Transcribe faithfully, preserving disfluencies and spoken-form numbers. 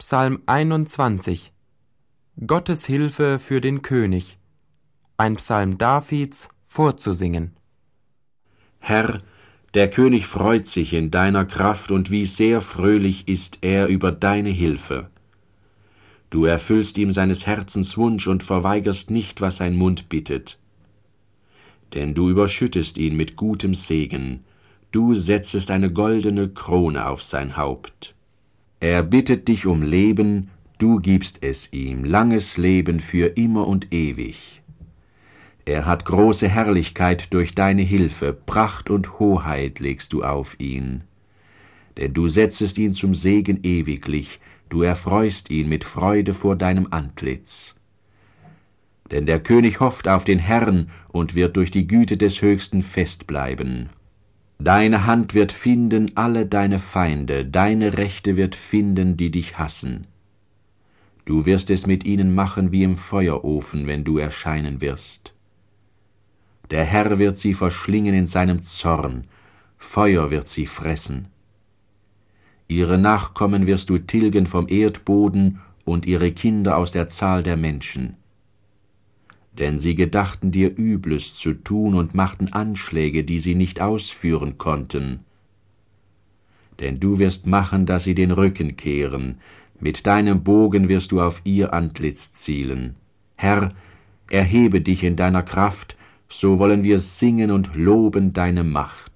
Psalm einundzwanzig. Gottes Hilfe für den König. Ein Psalm Davids vorzusingen. Herr, der König freut sich in deiner Kraft, und wie sehr fröhlich ist er über deine Hilfe. Du erfüllst ihm seines Herzens Wunsch und verweigerst nicht, was sein Mund bittet. Denn du überschüttest ihn mit gutem Segen, du setzest eine goldene Krone auf sein Haupt. Er bittet dich um Leben, du gibst es ihm, langes Leben für immer und ewig. Er hat große Herrlichkeit durch deine Hilfe, Pracht und Hoheit legst du auf ihn. Denn du setzest ihn zum Segen ewiglich, du erfreust ihn mit Freude vor deinem Antlitz. Denn der König hofft auf den Herrn und wird durch die Güte des Höchsten fest bleiben. Deine Hand wird finden alle deine Feinde, deine Rechte wird finden, die dich hassen. Du wirst es mit ihnen machen wie im Feuerofen, wenn du erscheinen wirst. Der Herr wird sie verschlingen in seinem Zorn, Feuer wird sie fressen. Ihre Nachkommen wirst du tilgen vom Erdboden und ihre Kinder aus der Zahl der Menschen. Denn sie gedachten dir Übles zu tun und machten Anschläge, die sie nicht ausführen konnten. Denn du wirst machen, dass sie den Rücken kehren, mit deinem Bogen wirst du auf ihr Antlitz zielen. Herr, erhebe dich in deiner Kraft, so wollen wir singen und loben deine Macht.